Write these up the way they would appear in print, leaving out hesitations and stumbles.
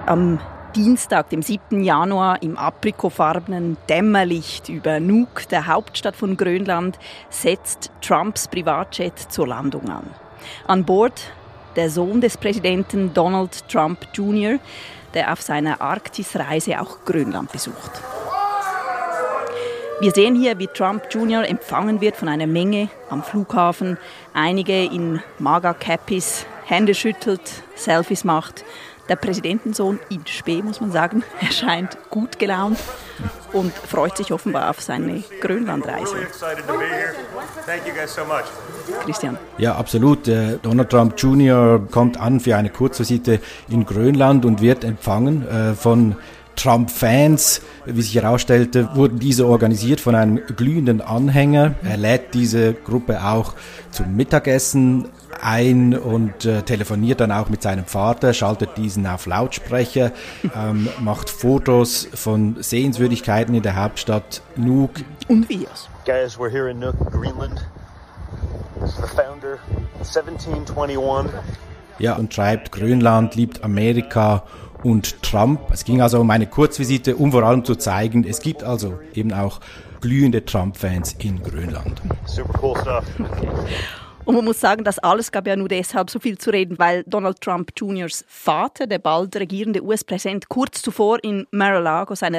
Am Dienstag, dem 7. Januar, im aprikotfarbenen Dämmerlicht über Nuuk, der Hauptstadt von Grönland, setzt Trumps Privatjet zur Landung an. An Bord der Sohn des Präsidenten Donald Trump Jr., der auf seiner Arktisreise auch Grönland besucht. Wir sehen hier, wie Trump Jr. empfangen wird von einer Menge am Flughafen. Einige in Maga-Cappies, Hände schüttelt, Selfies macht. Der Präsidentensohn in Spe, muss man sagen, erscheint gut gelaunt und freut sich offenbar auf seine Grönlandreise. Christian. Ja, absolut. Donald Trump Jr. kommt an für eine Kurzvisite in Grönland und wird empfangen von Trump-Fans. Wie sich herausstellte, wurden diese organisiert von einem glühenden Anhänger. Er lädt diese Gruppe auch zum Mittagessen ein und telefoniert dann auch mit seinem Vater, schaltet diesen auf Lautsprecher, macht Fotos von Sehenswürdigkeiten in der Hauptstadt Nuuk. Und Videos. Guys, we're here in Nuuk, Greenland. This is the founder, 1721. Ja, und schreibt, Grönland liebt Amerika und Trump. Es ging also um eine Kurzvisite, um vor allem zu zeigen, es gibt also eben auch glühende Trump-Fans in Grönland. Super cool stuff. Okay. Und man muss sagen, das alles gab ja nur deshalb so viel zu reden, weil Donald Trump Jr.'s Vater, der bald regierende US-Präsident, kurz zuvor in Mar-a-Lago, seiner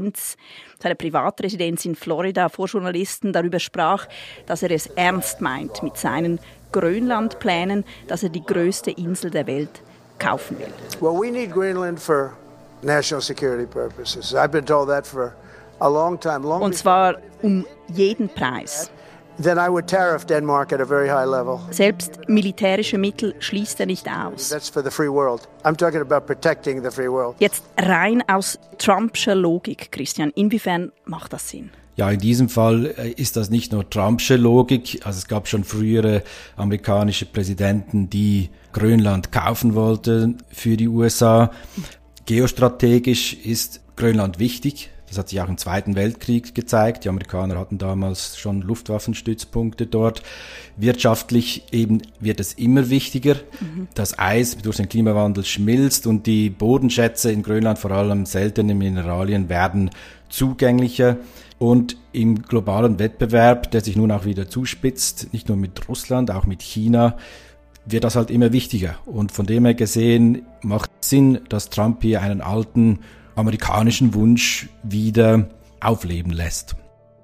Privatresidenz in Florida, vor Journalisten darüber sprach, dass er es ernst meint mit seinen Grönland-Plänen, dass er die größte Insel der Welt kaufen will. Well, we need Greenland for national security purposes. I've been told that for a long time. Und zwar um jeden Preis. Then I would tariff Denmark at a very high level. Selbst militärische Mittel schließt er nicht aus. That's for the free world. I'm talking about protecting the free world. Jetzt rein aus Trumpscher Logik, Christian. Inwiefern macht das Sinn? Ja, in diesem Fall ist das nicht nur Trumpsche Logik. Also es gab schon frühere amerikanische Präsidenten, die Grönland kaufen wollten für die USA. Geostrategisch ist Grönland wichtig. Das hat sich auch im Zweiten Weltkrieg gezeigt. Die Amerikaner hatten damals schon Luftwaffenstützpunkte dort. Wirtschaftlich eben wird es immer wichtiger. Das Eis durch den Klimawandel schmilzt und die Bodenschätze in Grönland, vor allem seltene Mineralien, werden zugänglicher. Und im globalen Wettbewerb, der sich nun auch wieder zuspitzt, nicht nur mit Russland, auch mit China, wird das halt immer wichtiger. Und von dem her gesehen macht es Sinn, dass Trump hier einen alten amerikanischen Wunsch wieder aufleben lässt.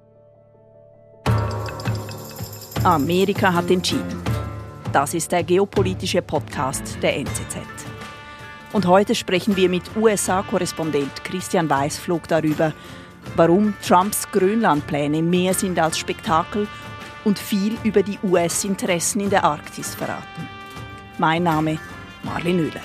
Amerika hat entschieden. Das ist der geopolitische Podcast der NZZ. Und heute sprechen wir mit USA-Korrespondent Christian Weißflog darüber, warum Trumps Grönlandpläne mehr sind als Spektakel und viel über die US-Interessen in der Arktis verraten. Mein Name Marlene Oehler.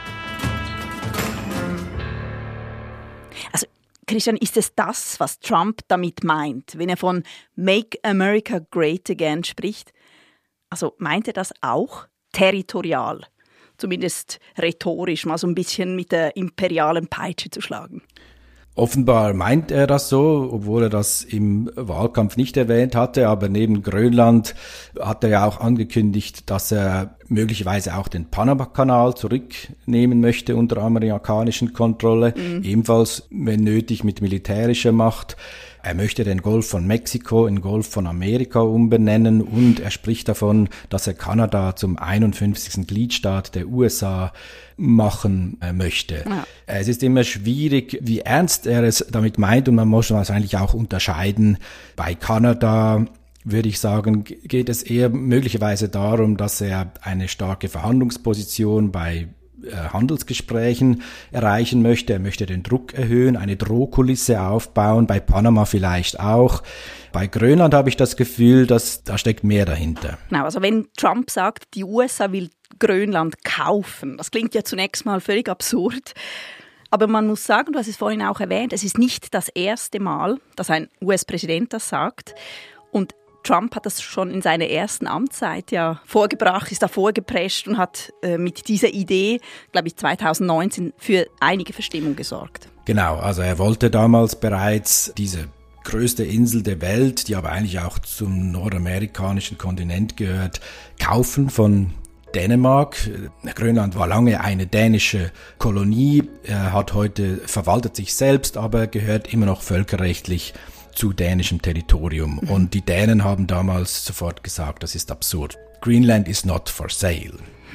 Also Christian, ist es das, was Trump damit meint, wenn er von Make America Great Again spricht? Also meint er das auch territorial, zumindest rhetorisch, mal so ein bisschen mit der imperialen Peitsche zu schlagen? Offenbar meint er das so, obwohl er das im Wahlkampf nicht erwähnt hatte. Aber neben Grönland hat er ja auch angekündigt, dass er möglicherweise auch den Panama-Kanal zurücknehmen möchte unter amerikanischen Kontrolle. Ebenfalls, wenn nötig, mit militärischer Macht. Er möchte den Golf von Mexiko in Golf von Amerika umbenennen und er spricht davon, dass er Kanada zum 51. Gliedstaat der USA machen möchte. Ja. Es ist immer schwierig, wie ernst er es damit meint und man muss wahrscheinlich auch unterscheiden. Bei Kanada würde ich sagen, geht es eher möglicherweise darum, dass er eine starke Verhandlungsposition bei Handelsgesprächen erreichen möchte. Er möchte den Druck erhöhen, eine Drohkulisse aufbauen, bei Panama vielleicht auch. Bei Grönland habe ich das Gefühl, dass da steckt mehr dahinter. Genau, also wenn Trump sagt, die USA will Grönland kaufen, das klingt ja zunächst mal völlig absurd. Aber man muss sagen, du hast es vorhin auch erwähnt, es ist nicht das erste Mal, dass ein US-Präsident das sagt. Und Trump hat das schon in seiner ersten Amtszeit ja vorgebracht, ist da vorgeprescht und hat mit dieser Idee, glaube ich, 2019 für einige Verstimmung gesorgt. Genau, also er wollte damals bereits diese größte Insel der Welt, die aber eigentlich auch zum nordamerikanischen Kontinent gehört, kaufen von Dänemark. Grönland war lange eine dänische Kolonie, verwaltet sich selbst, aber gehört immer noch völkerrechtlich zu dänischem Territorium. Und die Dänen haben damals sofort gesagt, das ist absurd. Greenland is not for sale.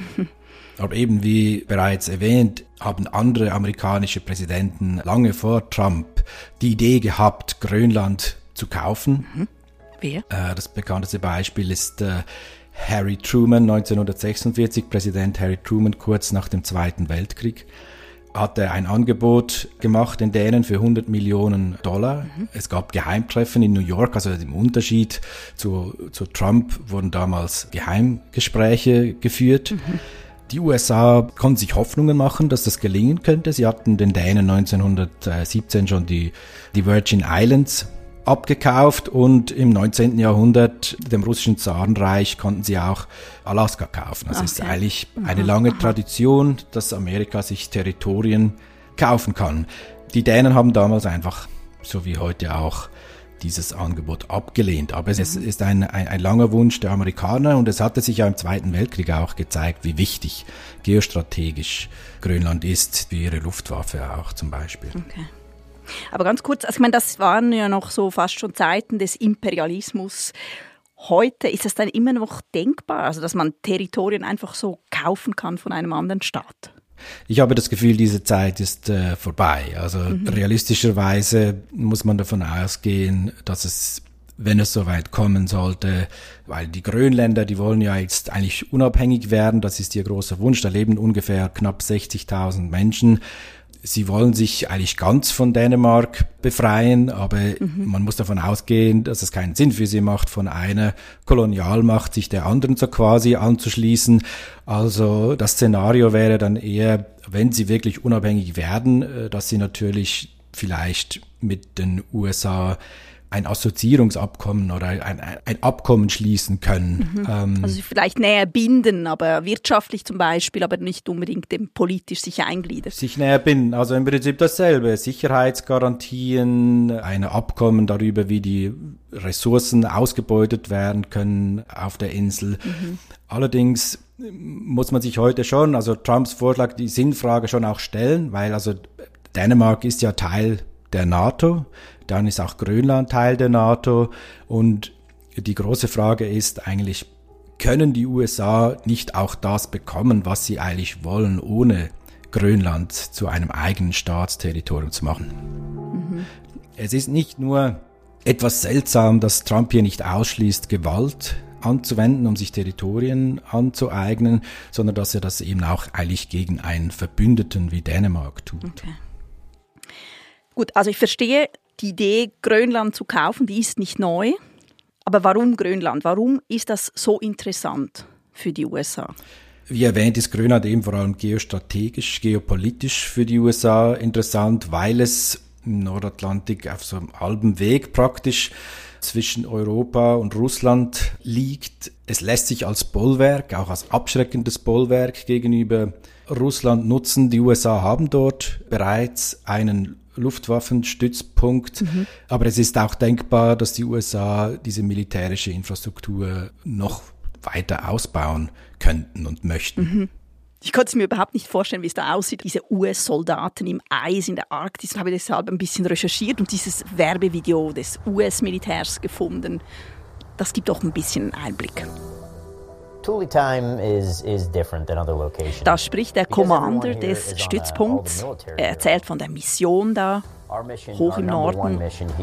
Aber eben wie bereits erwähnt, haben andere amerikanische Präsidenten lange vor Trump die Idee gehabt, Grönland zu kaufen. Wer? Das bekannteste Beispiel ist Harry Truman, 1946, Präsident Harry Truman, kurz nach dem Zweiten Weltkrieg, hatte ein Angebot gemacht den Dänen für $100 Millionen. Es gab Geheimtreffen in New York, also im Unterschied zu Trump wurden damals Geheimgespräche geführt. Die USA konnten sich Hoffnungen machen, dass das gelingen könnte. Sie hatten den Dänen 1917 schon die Virgin Islands abgekauft und im 19. Jahrhundert, dem russischen Zarenreich, konnten sie auch Alaska kaufen. Also es ist eigentlich eine lange Tradition, dass Amerika sich Territorien kaufen kann. Die Dänen haben damals einfach, so wie heute auch, dieses Angebot abgelehnt. Aber es ist ein langer Wunsch der Amerikaner und es hatte sich ja im Zweiten Weltkrieg auch gezeigt, wie wichtig geostrategisch Grönland ist, wie ihre Luftwaffe auch zum Beispiel. Okay. Aber ganz kurz, also ich meine, das waren ja noch so fast schon Zeiten des Imperialismus. Heute ist es dann immer noch denkbar, also dass man Territorien einfach so kaufen kann von einem anderen Staat? Ich habe das Gefühl, diese Zeit ist vorbei. Also realistischerweise muss man davon ausgehen, dass es, wenn es soweit kommen sollte, weil die Grönländer, die wollen ja jetzt eigentlich unabhängig werden, das ist ihr großer Wunsch, da leben ungefähr knapp 60.000 Menschen. Sie wollen sich eigentlich ganz von Dänemark befreien, aber man muss davon ausgehen, dass es keinen Sinn für sie macht, von einer Kolonialmacht sich der anderen so quasi anzuschließen. Also das Szenario wäre dann eher, wenn sie wirklich unabhängig werden, dass sie natürlich vielleicht mit den USA ein Assoziierungsabkommen oder ein Abkommen schließen können. Also vielleicht näher binden, aber wirtschaftlich zum Beispiel, aber nicht unbedingt politisch sich eingliedern. Sich näher binden, also im Prinzip dasselbe. Sicherheitsgarantien, ein Abkommen darüber, wie die Ressourcen ausgebeutet werden können auf der Insel. Allerdings muss man sich heute schon, also Trumps Vorschlag, die Sinnfrage schon auch stellen, weil also Dänemark ist ja Teil der NATO, dann ist auch Grönland Teil der NATO und die große Frage ist eigentlich, können die USA nicht auch das bekommen, was sie eigentlich wollen, ohne Grönland zu einem eigenen Staatsterritorium zu machen? Es ist nicht nur etwas seltsam, dass Trump hier nicht ausschließt, Gewalt anzuwenden, um sich Territorien anzueignen, sondern dass er das eben auch eigentlich gegen einen Verbündeten wie Dänemark tut. Okay. Gut, also ich verstehe, die Idee, Grönland zu kaufen, die ist nicht neu. Aber warum Grönland? Warum ist das so interessant für die USA? Wie erwähnt, ist Grönland eben vor allem geostrategisch, geopolitisch für die USA interessant, weil es im Nordatlantik auf so einem halben Weg praktisch zwischen Europa und Russland liegt. Es lässt sich als Bollwerk, auch als abschreckendes Bollwerk gegenüber Russland nutzen. Die USA haben dort bereits einen Luftwaffenstützpunkt. Aber es ist auch denkbar, dass die USA diese militärische Infrastruktur noch weiter ausbauen könnten und möchten. Ich konnte es mir überhaupt nicht vorstellen, wie es da aussieht. Diese US-Soldaten im Eis in der Arktis. Ich habe deshalb ein bisschen recherchiert und dieses Werbevideo des US-Militärs gefunden. Das gibt auch ein bisschen Einblick. Thule time is different than other locations. Da spricht der Commander des Stützpunkts. Er erzählt von der Mission da, hoch im Norden.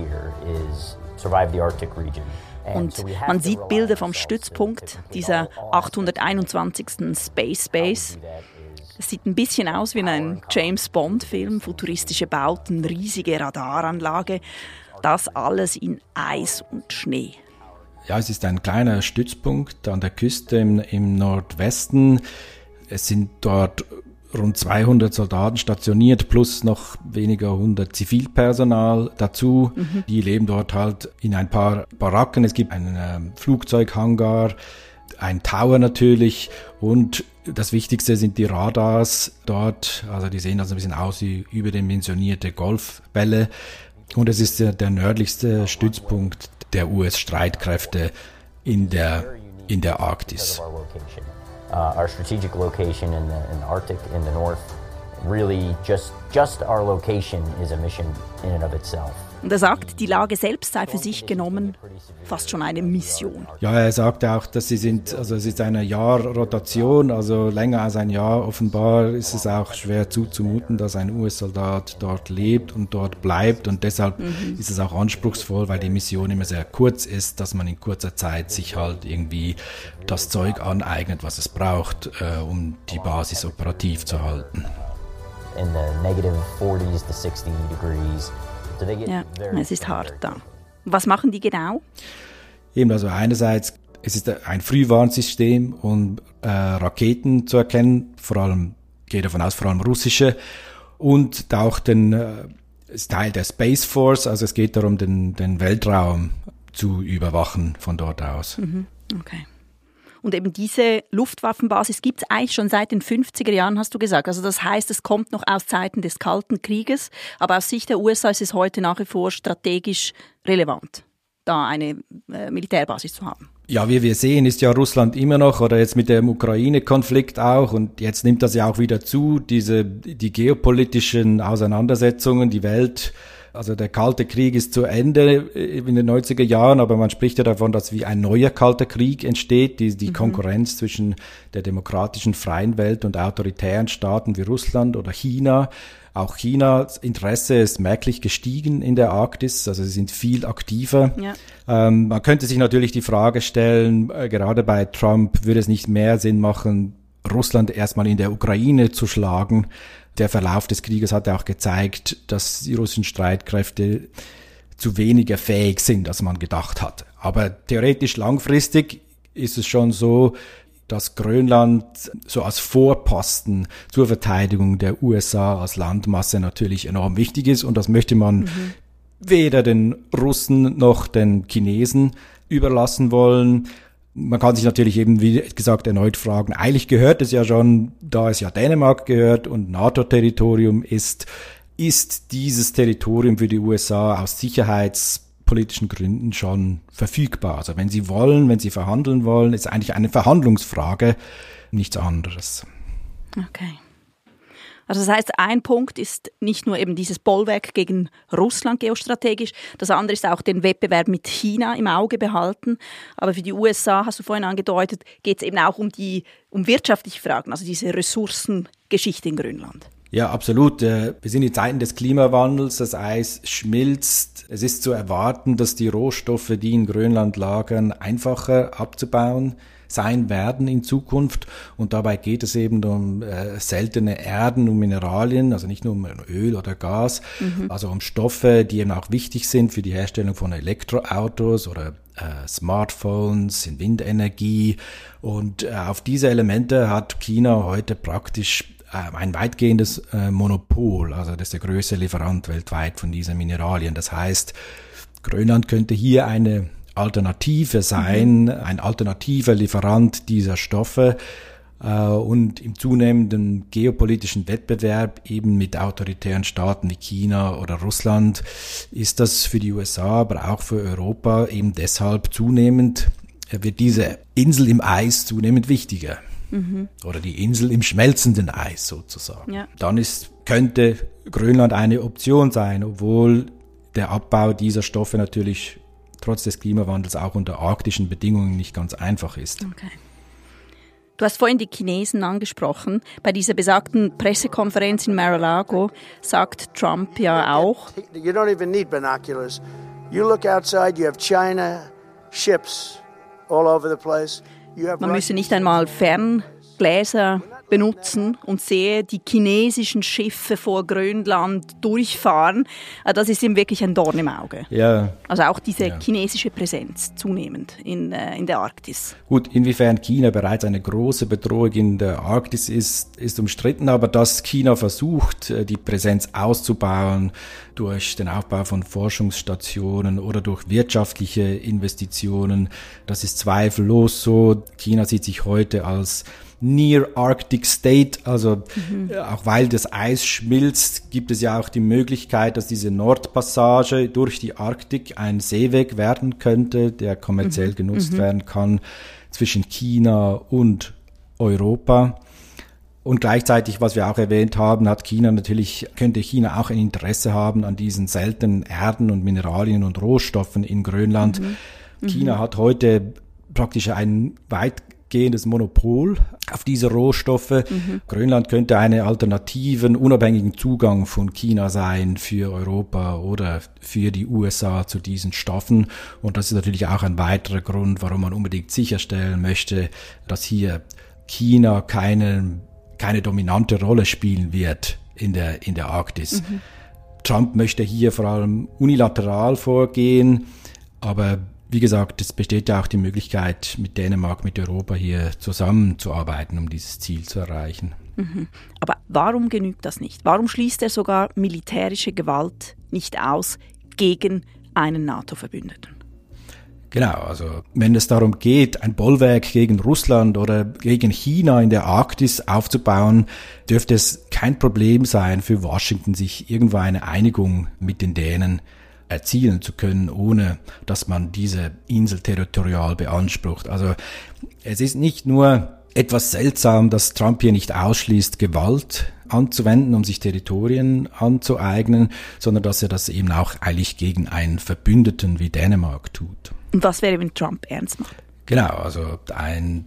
Und man sieht Bilder vom Stützpunkt, dieser 821. Space Base. Es sieht ein bisschen aus wie in einem James-Bond-Film, futuristische Bauten, riesige Radaranlage. Das alles in Eis und Schnee. Ja, es ist ein kleiner Stützpunkt an der Küste im Nordwesten. Es sind dort rund 200 Soldaten stationiert, plus noch weniger 100 Zivilpersonal dazu. Die leben dort halt in ein paar Baracken. Es gibt einen Flugzeughangar, ein Tower natürlich und das Wichtigste sind die Radars dort. Also die sehen also ein bisschen aus wie überdimensionierte Golfbälle. Und es ist der nördlichste Stützpunkt der US-Streitkräfte in der Arktis. Our strategic location in the Arctic, in the north, really just our location is a mission in and of itself. Und er sagt, die Lage selbst sei für sich genommen fast schon eine Mission. Ja, er sagt auch, dass es ist eine Jahrrotation, also länger als ein Jahr. Offenbar ist es auch schwer zuzumuten, dass ein US-Soldat dort lebt und dort bleibt. Und deshalb ist es auch anspruchsvoll, weil die Mission immer sehr kurz ist, dass man in kurzer Zeit sich halt irgendwie das Zeug aneignet, was es braucht, um die Basis operativ zu halten. In the negative 40s to 60 degrees. Ja, es ist hart da. Was machen die genau? Eben, also einerseits, es ist ein Frühwarnsystem, um Raketen zu erkennen, gehe davon aus, vor allem russische, und auch ist Teil der Space Force, also es geht darum, den Weltraum zu überwachen von dort aus. Okay. Und eben diese Luftwaffenbasis gibt es eigentlich schon seit den 50er Jahren, hast du gesagt. Also das heißt, es kommt noch aus Zeiten des Kalten Krieges. Aber aus Sicht der USA ist es heute nach wie vor strategisch relevant, da eine Militärbasis zu haben. Ja, wie wir sehen, ist ja Russland immer noch, oder jetzt mit dem Ukraine-Konflikt auch, und jetzt nimmt das ja auch wieder zu, die geopolitischen Auseinandersetzungen, die Welt. Also der Kalte Krieg ist zu Ende in den 90er Jahren, aber man spricht ja davon, dass wie ein neuer Kalter Krieg entsteht, die Konkurrenz zwischen der demokratischen freien Welt und autoritären Staaten wie Russland oder China. Auch Chinas Interesse ist merklich gestiegen in der Arktis, also sie sind viel aktiver. Ja. Man könnte sich natürlich die Frage stellen, gerade bei Trump würde es nicht mehr Sinn machen, Russland erstmal in der Ukraine zu schlagen. Der Verlauf des Krieges hat ja auch gezeigt, dass die russischen Streitkräfte zu weniger fähig sind, als man gedacht hat. Aber theoretisch langfristig ist es schon so, dass Grönland so als Vorposten zur Verteidigung der USA als Landmasse natürlich enorm wichtig ist. Und das möchte man weder den Russen noch den Chinesen überlassen wollen. Man kann sich natürlich eben, wie gesagt, erneut fragen, eigentlich gehört es ja schon, da es ja Dänemark gehört und NATO-Territorium ist dieses Territorium für die USA aus sicherheitspolitischen Gründen schon verfügbar. Also wenn sie verhandeln wollen, ist eigentlich eine Verhandlungsfrage, nichts anderes. Okay. Also das heißt, ein Punkt ist nicht nur eben dieses Bollwerk gegen Russland geostrategisch, das andere ist auch den Wettbewerb mit China im Auge behalten. Aber für die USA, hast du vorhin angedeutet, geht es eben auch um wirtschaftliche Fragen, also diese Ressourcengeschichte in Grönland. Ja, absolut. Wir sind in Zeiten des Klimawandels, das Eis schmilzt. Es ist zu erwarten, dass die Rohstoffe, die in Grönland lagern, einfacher abzubauen sein werden in Zukunft. Und dabei geht es eben um seltene Erden, um Mineralien, also nicht nur um Öl oder Gas, also um Stoffe, die eben auch wichtig sind für die Herstellung von Elektroautos oder Smartphones, in Windenergie. Und auf diese Elemente hat China heute praktisch ein weitgehendes Monopol, also das ist der größte Lieferant weltweit von diesen Mineralien. Das heißt, Grönland könnte hier eine Alternative sein, ein alternativer Lieferant dieser Stoffe, und im zunehmenden geopolitischen Wettbewerb eben mit autoritären Staaten wie China oder Russland ist das für die USA, aber auch für Europa eben deshalb wird diese Insel im Eis zunehmend wichtiger. Oder die Insel im schmelzenden Eis sozusagen. Ja. Dann könnte Grönland eine Option sein, obwohl der Abbau dieser Stoffe natürlich trotz des Klimawandels auch unter arktischen Bedingungen nicht ganz einfach ist. Okay. Du hast vorhin die Chinesen angesprochen. Bei dieser besagten Pressekonferenz in Mar-a-Lago sagt Trump ja auch: You don't even need binoculars. You look outside, you have China ships all over the place. Man müsse nicht einmal Ferngläser benutzen und sehe die chinesischen Schiffe vor Grönland durchfahren. Das ist ihm wirklich ein Dorn im Auge. Ja. Also auch diese chinesische Präsenz zunehmend in der Arktis. Gut, inwiefern China bereits eine große Bedrohung in der Arktis ist umstritten, aber dass China versucht, die Präsenz auszubauen durch den Aufbau von Forschungsstationen oder durch wirtschaftliche Investitionen, das ist zweifellos so. China sieht sich heute als Near Arctic State, also auch weil das Eis schmilzt, gibt es ja auch die Möglichkeit, dass diese Nordpassage durch die Arktik ein Seeweg werden könnte, der kommerziell genutzt werden kann zwischen China und Europa. Und gleichzeitig, was wir auch erwähnt haben, könnte China auch ein Interesse haben an diesen seltenen Erden und Mineralien und Rohstoffen in Grönland. China hat heute praktisch ein weitgehendes Monopol auf diese Rohstoffe. Grönland könnte einen alternativen, unabhängigen Zugang von China sein für Europa oder für die USA zu diesen Stoffen. Und das ist natürlich auch ein weiterer Grund, warum man unbedingt sicherstellen möchte, dass hier China keine dominante Rolle spielen wird in der Arktis. Trump möchte hier vor allem unilateral vorgehen, aber wie gesagt, es besteht ja auch die Möglichkeit, mit Dänemark, mit Europa hier zusammenzuarbeiten, um dieses Ziel zu erreichen. Aber warum genügt das nicht? Warum schließt er sogar militärische Gewalt nicht aus gegen einen NATO-Verbündeten? Genau, also wenn es darum geht, ein Bollwerk gegen Russland oder gegen China in der Arktis aufzubauen, dürfte es kein Problem sein für Washington, sich irgendwo eine Einigung mit den Dänen erzielen zu können, ohne dass man diese Insel territorial beansprucht. Also es ist nicht nur etwas seltsam, dass Trump hier nicht ausschließt, Gewalt anzuwenden, um sich Territorien anzueignen, sondern dass er das eben auch eigentlich gegen einen Verbündeten wie Dänemark tut. Und was wäre, wenn Trump ernst macht? Genau, also ein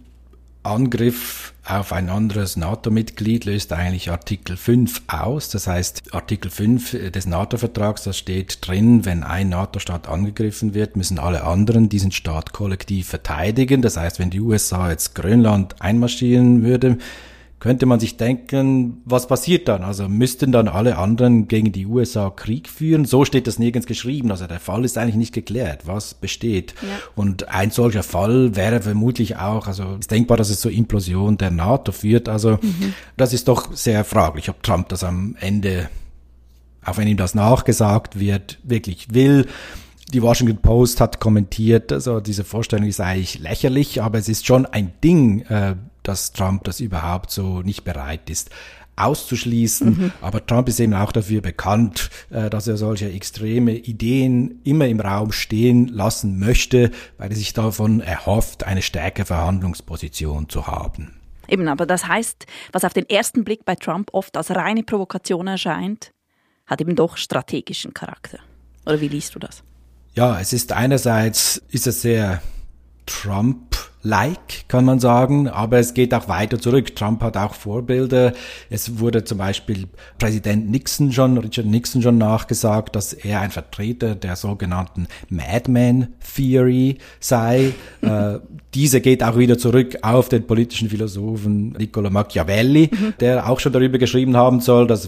Angriff auf ein anderes NATO-Mitglied löst eigentlich Artikel 5 aus. Das heißt, Artikel 5 des NATO-Vertrags, da steht drin, wenn ein NATO-Staat angegriffen wird, müssen alle anderen diesen Staat kollektiv verteidigen. Das heißt, wenn die USA jetzt Grönland einmarschieren würde, könnte man sich denken, was passiert dann? Also müssten dann alle anderen gegen die USA Krieg führen? So steht das nirgends geschrieben. Also der Fall ist eigentlich nicht geklärt, was besteht. Ja. Und ein solcher Fall wäre vermutlich auch, also es ist denkbar, dass es zur Implosion der NATO führt. Also das ist doch sehr fraglich, ob Trump das am Ende, auch wenn ihm das nachgesagt wird, wirklich will. Die Washington Post hat kommentiert, also diese Vorstellung ist eigentlich lächerlich, aber es ist schon ein Ding, dass Trump das überhaupt so nicht bereit ist auszuschließen. Aber Trump ist eben auch dafür bekannt, dass er solche extreme Ideen immer im Raum stehen lassen möchte, weil er sich davon erhofft, eine stärkere Verhandlungsposition zu haben. Eben, aber das heißt, was auf den ersten Blick bei Trump oft als reine Provokation erscheint, hat eben doch strategischen Charakter. Oder wie liest du das? Ja, es ist sehr Trump-like, kann man sagen, aber es geht auch weiter zurück. Trump hat auch Vorbilder. Es wurde zum Beispiel Richard Nixon schon nachgesagt, dass er ein Vertreter der sogenannten Madman Theory sei. Diese geht auch wieder zurück auf den politischen Philosophen Niccolo Machiavelli, der auch schon darüber geschrieben haben soll, dass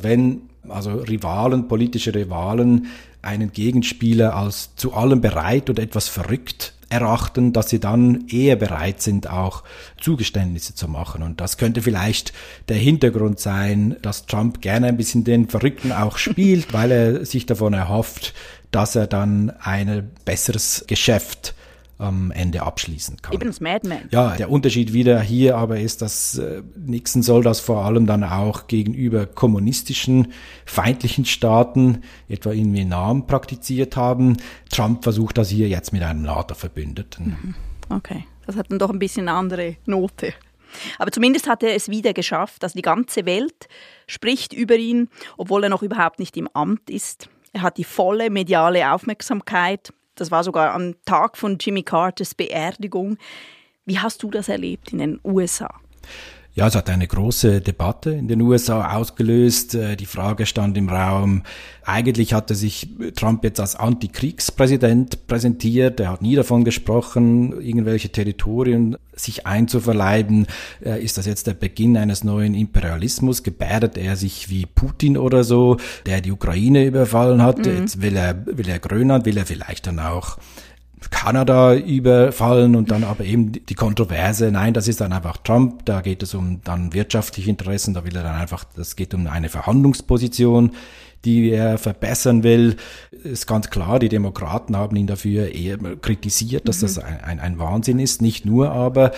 politische Rivalen einen Gegenspieler als zu allem bereit und etwas verrückt erachten, dass sie dann eher bereit sind, auch Zugeständnisse zu machen. Und das könnte vielleicht der Hintergrund sein, dass Trump gerne ein bisschen den Verrückten auch spielt, weil er sich davon erhofft, dass er dann ein besseres Geschäft am Ende abschließen kann. Eben das Madman. Ja, der Unterschied wieder hier aber ist, dass Nixon soll das vor allem dann auch gegenüber kommunistischen, feindlichen Staaten, etwa in Vietnam, praktiziert haben. Trump versucht das hier jetzt mit einem NATO-Verbündeten. Okay, das hat dann doch ein bisschen eine andere Note. Aber zumindest hat er es wieder geschafft, dass die ganze Welt spricht über ihn, obwohl er noch überhaupt nicht im Amt ist. Er hat die volle mediale Aufmerksamkeit. Das war sogar am Tag von Jimmy Carters Beerdigung. Wie hast du das erlebt in den USA? Ja, es hat eine große Debatte in den USA ausgelöst. Die Frage stand im Raum, eigentlich hatte sich Trump jetzt als Antikriegspräsident präsentiert. Er hat nie davon gesprochen, irgendwelche Territorien sich einzuverleiben. Ist das jetzt der Beginn eines neuen Imperialismus? Gebärdet er sich wie Putin oder so, der die Ukraine überfallen hat? Jetzt will er Grönland, will er vielleicht dann auch Kanada überfallen und dann aber eben die Kontroverse, nein, das ist dann einfach Trump, da geht es um dann wirtschaftliche Interessen, da will er dann einfach, das geht um eine Verhandlungsposition die er verbessern will. Ist ganz klar, die Demokraten haben ihn dafür eher kritisiert, dass das ein Wahnsinn ist, nicht nur, aber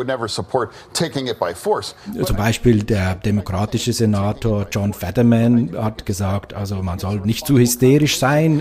zum Beispiel der demokratische Senator John Fetterman hat gesagt, also man soll nicht zu hysterisch sein.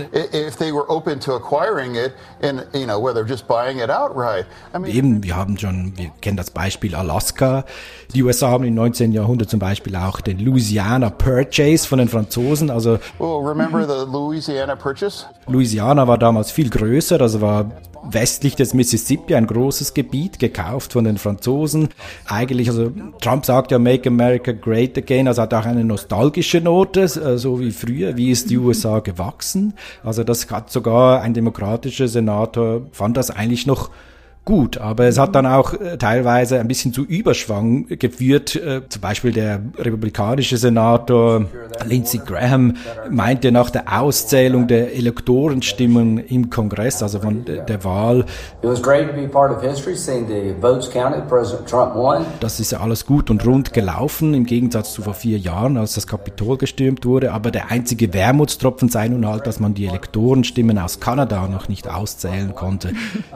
Eben, wir kennen das Beispiel Alaska. Die USA haben im 19. Jahrhundert zum Beispiel auch den Louisiana Purchase von den Franzosen. Also remember the Louisiana Purchase? Louisiana war damals viel größer, also war westlich des Mississippi ein großes Gebiet, gekauft von den Franzosen. Eigentlich, also Trump sagt ja Make America Great Again, also hat auch eine nostalgische Note, so wie früher, wie ist die USA gewachsen. Also das hat sogar ein demokratischer Senator, fand das eigentlich noch gut, aber es hat dann auch teilweise ein bisschen zu Überschwang geführt. Zum Beispiel der republikanische Senator Lindsey Graham meinte nach der Auszählung der Elektorenstimmen im Kongress, also von der Wahl, das ist ja alles gut und rund gelaufen, im Gegensatz zu vor 4 Jahren, als das Kapitol gestürmt wurde, aber der einzige Wermutstropfen sei nun halt, dass man die Elektorenstimmen aus Kanada noch nicht auszählen konnte.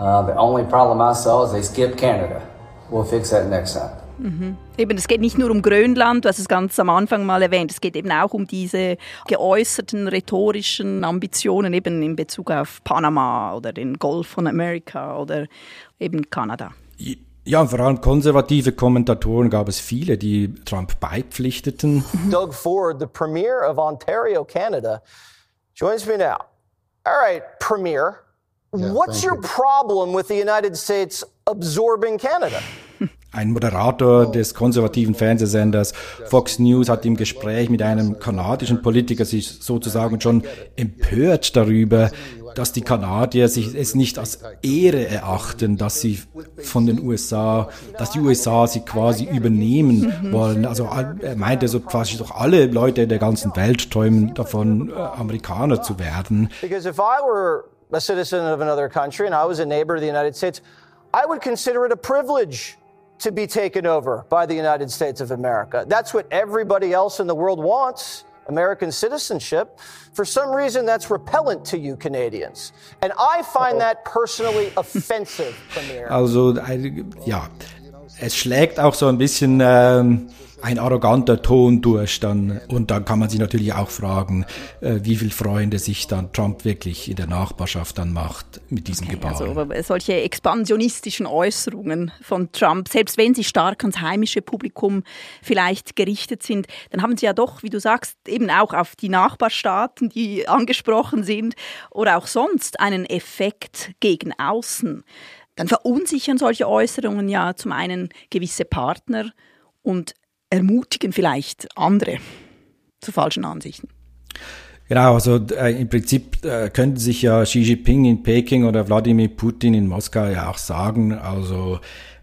I saw is they skipped Canada. We'll fix that next time. Eben, es geht nicht nur um Grönland, du hast es ganz am Anfang mal erwähnt, es geht eben auch um diese geäußerten rhetorischen Ambitionen eben in Bezug auf Panama oder den Golf von Amerika oder eben Kanada. Ja, vor allem konservative Kommentatoren gab es viele, die Trump beipflichteten. Doug Ford, the Premier of Ontario, Canada, joins me now. All right, Premier. What's your problem with the United States absorbing Canada? Ein Moderator des konservativen Fernsehsenders Fox News hat im Gespräch mit einem kanadischen Politiker sich sozusagen schon empört darüber, dass die Kanadier es nicht als Ehre erachten, dass sie von den USA, dass die USA sie quasi übernehmen wollen. Also er meinte so quasi doch alle Leute der ganzen Welt träumen davon, Amerikaner zu werden. Because if I were a citizen of another country and I was a neighbor of the United States, I would consider it a privilege to be taken over by the United States of America. That's what everybody else in the world wants, American citizenship. For some reason, that's repellent to you Canadians. And I find that personally offensive, Premier. Also, ja, es schlägt auch so ein bisschen ein arroganter Ton durch dann. Und dann kann man sich natürlich auch fragen, wie viel Freunde sich dann Trump wirklich in der Nachbarschaft dann macht mit diesem Gebaren. Also solche expansionistischen Äußerungen von Trump, selbst wenn sie stark ans heimische Publikum vielleicht gerichtet sind, dann haben sie ja doch, wie du sagst, eben auch auf die Nachbarstaaten, die angesprochen sind, oder auch sonst einen Effekt gegen außen. Dann verunsichern solche Äußerungen ja zum einen gewisse Partner und ermutigen vielleicht andere zu falschen Ansichten. Genau, also im Prinzip könnten sich ja Xi Jinping in Peking oder Wladimir Putin in Moskau ja auch sagen, also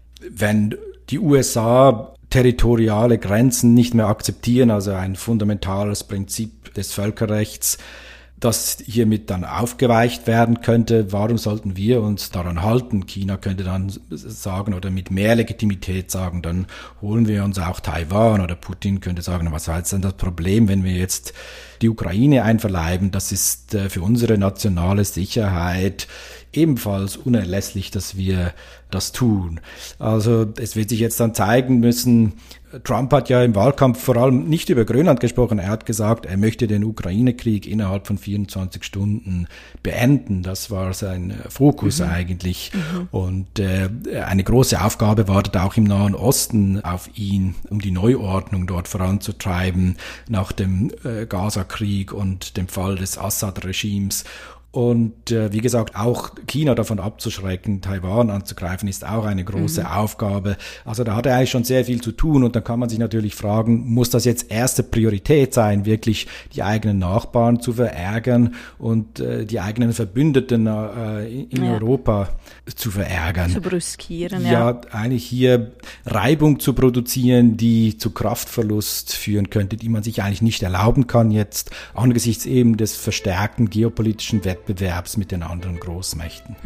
wenn die USA territoriale Grenzen nicht mehr akzeptieren, also ein fundamentales Prinzip des Völkerrechts, das hiermit dann aufgeweicht werden könnte, warum sollten wir uns daran halten? China könnte dann sagen oder mit mehr Legitimität sagen, dann holen wir uns auch Taiwan, oder Putin könnte sagen, was ist denn das Problem, wenn wir jetzt die Ukraine einverleiben? Das ist für unsere nationale Sicherheit ebenfalls unerlässlich, dass wir das tun. Also es wird sich jetzt dann zeigen müssen, Trump hat ja im Wahlkampf vor allem nicht über Grönland gesprochen. Er hat gesagt, er möchte den Ukraine-Krieg innerhalb von 24 Stunden beenden. Das war sein Fokus eigentlich. Und eine große Aufgabe wartet auch im Nahen Osten auf ihn, um die Neuordnung dort voranzutreiben nach dem Gaza-Krieg und dem Fall des Assad-Regimes. Und wie gesagt, auch China davon abzuschrecken, Taiwan anzugreifen, ist auch eine große Aufgabe. Also da hat er eigentlich schon sehr viel zu tun. Und dann kann man sich natürlich fragen, muss das jetzt erste Priorität sein, wirklich die eigenen Nachbarn zu verärgern und die eigenen Verbündeten in Europa zu verärgern? Zu brüskieren, ja. Eigentlich hier Reibung zu produzieren, die zu Kraftverlust führen könnte, die man sich eigentlich nicht erlauben kann jetzt, angesichts eben des verstärkten geopolitischen Wettbewerbs mit den anderen Großmächten.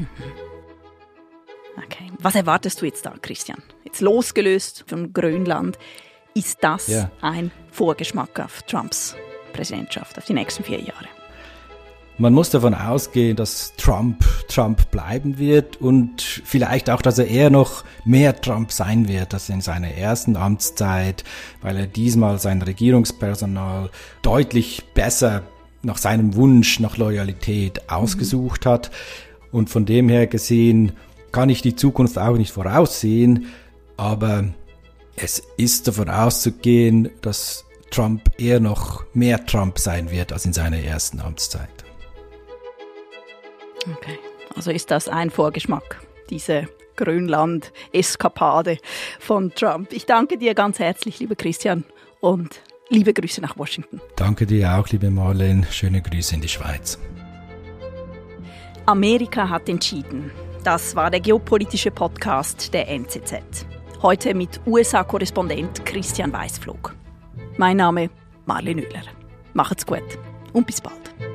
Okay. Was erwartest du jetzt da, Christian? Jetzt losgelöst von Grönland, ist das ein Vorgeschmack auf Trumps Präsidentschaft, auf die nächsten 4 Jahre? Man muss davon ausgehen, dass Trump bleiben wird und vielleicht auch, dass er eher noch mehr Trump sein wird als in seiner ersten Amtszeit, weil er diesmal sein Regierungspersonal deutlich besser nach seinem Wunsch nach Loyalität ausgesucht hat. Und von dem her gesehen kann ich die Zukunft auch nicht voraussehen, aber es ist davon auszugehen, dass Trump eher noch mehr Trump sein wird als in seiner ersten Amtszeit. Okay, also ist das ein Vorgeschmack, diese Grönland-Eskapade von Trump. Ich danke dir ganz herzlich, lieber Christian, und liebe Grüße nach Washington. Danke dir auch, liebe Marlene. Schöne Grüße in die Schweiz. Amerika hat entschieden. Das war der geopolitische Podcast der NZZ. Heute mit USA-Korrespondent Christian Weißflog. Mein Name Marlene Oehler. Macht's gut und bis bald.